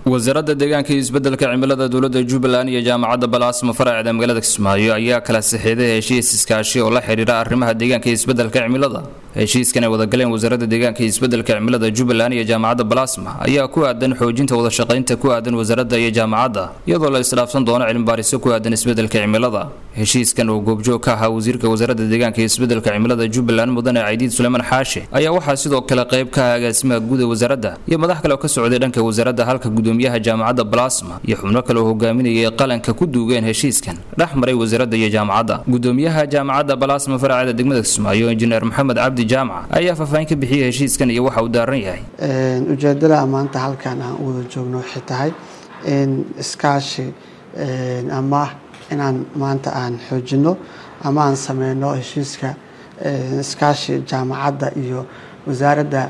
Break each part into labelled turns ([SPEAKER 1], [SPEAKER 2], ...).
[SPEAKER 1] wasaaradda deegaanka iyo isbeddelka cimilada dowladda Jubbaland iyo jaamacadda Balaasma faraceeda magaalada Kismaayo ayaa kala saxiixday heshiis iskaashi oo la xiriira arrimaha deegaanka iyo isbeddelka cimilada. Heshiiskan ay wada galeen wasaaradda deegaanka iyo isbeddelka cimilada Jubbaland iyo jaamacadda Balaasma ayaa ku aadan xoojinta wada shaqaynta ku aadan wasaaradda iyo jaamacadda iyadoo la isdhaafsan doono cilmi baaris ku aadan isbeddelka cimilada. Heshiiskan oo goobjoog ka ahaa wasiirka wasaaradda deegaanka iyo isbeddelka cimilada Jubbaland Mudane Aidiid Suleyman Xaashi ayaa waxaa sidoo kale qayb ka ah agaasimaha guud ee wasaaradda iyo madax kale oo ka socday dhanka wasaaradda halka gudoomiyaha jaamacadda Balaasma iyo xubno kale oo hogaaminayay qalanka ku duugeen heshiiskan dhaxmaray wasaaradda iyo jaamacadda. Gudoomiyaha jaamacadda Balaasma faraceeda degmada Kismaayo Injineer Maxamed Cabdi Jaamac ayaa faahfaahin ka bixiyay heshiiskan iyo waxa uu daaran yahay.
[SPEAKER 2] Ujeedada maanta halkan aan wada joogno waxay tahay in iskaashi ama inaan maanta aan xoojino ama aan sameeyno heshiiska iskaashi jaamacadda iyo wasaaradda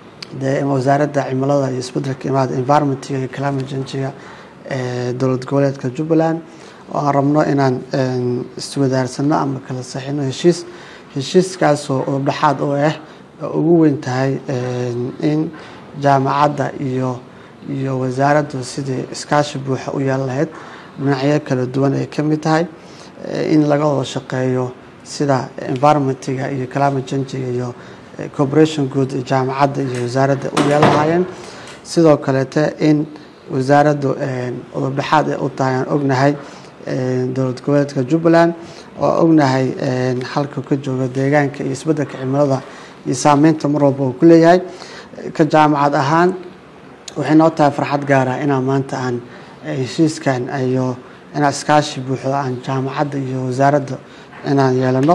[SPEAKER 2] cimilada iyo isbeddelka cimilada environment iyo climate change dowlad goboleedka Jubbaland oo aan rabno inaan iswadaarsano ama kala saxiixno heshiiskaas oo dhaxaad oo ugu weyn tahay in jaamacadda iyo wasaaraddu sidii iskaashi buuxa u yeelan lahayd dhinacyo kala duwan ay ka mid tahay in laga wada shaqeeyo sida environmentiga iyo climate change iyo cooperation good jaamacadda iyo wasaaradda u yeelan lahaayeen. Sidoo kaleete in wasaaraddu dhaxaad u tahay aan ognahay dowlad goboleedka Jubbaland oo ognahay halka ka jooga deegaanka iyo isbeddelka cimilada iyo saameynta mar walba uu ku leeyahay ka jaamacad ahaan waxay noo tahay farxad gaar ah inaan maanta aan heshiiskan iyo inaan iskaashi buuxda aan jaamacadda iyo wasaaradda inaan yeelano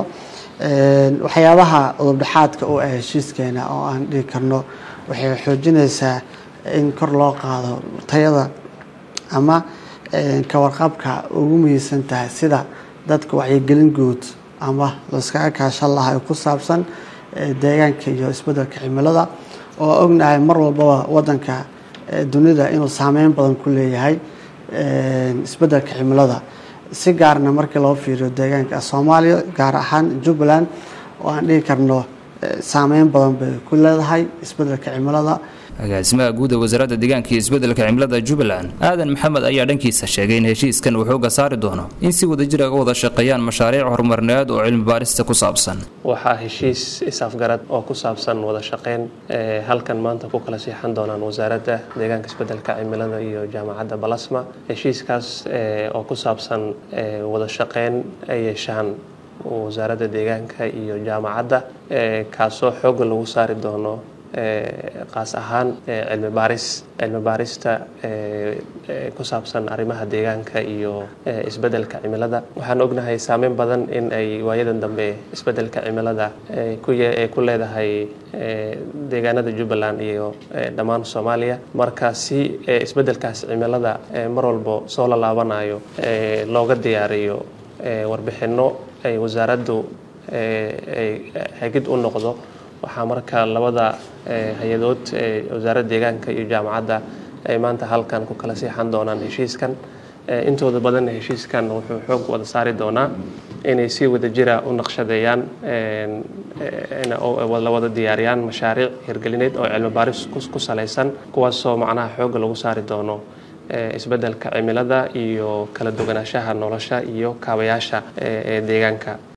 [SPEAKER 2] waxyaabaha dhaxaadka oo heshiiskeena oo aan dhigi karno waxay xoojinaysaa in kor loo qaado tayada ama ka warqabka ugu muhiimsan tahay sida dadka wacyigelin guud ama la iskaga kaashan lahaa ku saabsan deegaanka iyo isbeddelka cimilada oo ognahay mar walba wadanka dunida inuu saameyn badan ku leeyahay isbeddelka cimilada si gaarna markii loo fiiriyo deegaanka Soomaaliya gaar ahaan Jubbaland oo aan dhigi karno saameyn badan bay ku leedahay isbeddelka cimilada.
[SPEAKER 1] agaasimaha guud ee wasaaradda deegaanka iyo isbeddelka cimilada Jubbaland Aadan Maxamed ayaa dhankiisa sheegay in heshiiskan uu xooga saari doono in si wadajir ah uga wada shaqeeyaan mashaariic horumarineed oo cilmi baarista ku saabsan.
[SPEAKER 3] waxaa heshiis isafgarad oo ku saabsan wada shaqeyn halkan maanta ku kala siixan doonaan wasaaradda deegaanka isbeddelka cimilada iyo jaamacadda Balaasma. heshiiskaas oo ku saabsan wada shaqeyn ay yeeshaan wasaaradda deegaanka iyo jaamacadda kaasoo xooga lagu saari doono qaas ahaan cilmi baarista ku saabsan arrimaha deegaanka iyo isbeddelka cimilada. waxaan ognahay saameyn badan in ay waayadan dambe isbeddelka cimilada ku leedahay deegaanada Jubbaland iyo dhammaan Soomaaliya. marka si isbeddelkaas cimilada mar walba soo laabanayo looga diyaariyo warbixino ay wasaaraddu hagid u noqdo waxaa marka labada hay-adood wasaaradda deegaanka iyo jaamacadda ay maanta halkan ku kala siixan doonaan heshiiskan. intooda badan heshiiskan wuxuu xoog wada saari doonaa inay si wadajira u naqshadeeyaan la wada diyaariyaan mashaariic hirgelineed oo cilmi baaris ku salaysan kuwaasoo macnaha xoog lagu saari doono isbeddelka cimilada iyo kala duwanaanshaha nolosha iyo kaabayaasha deegaanka.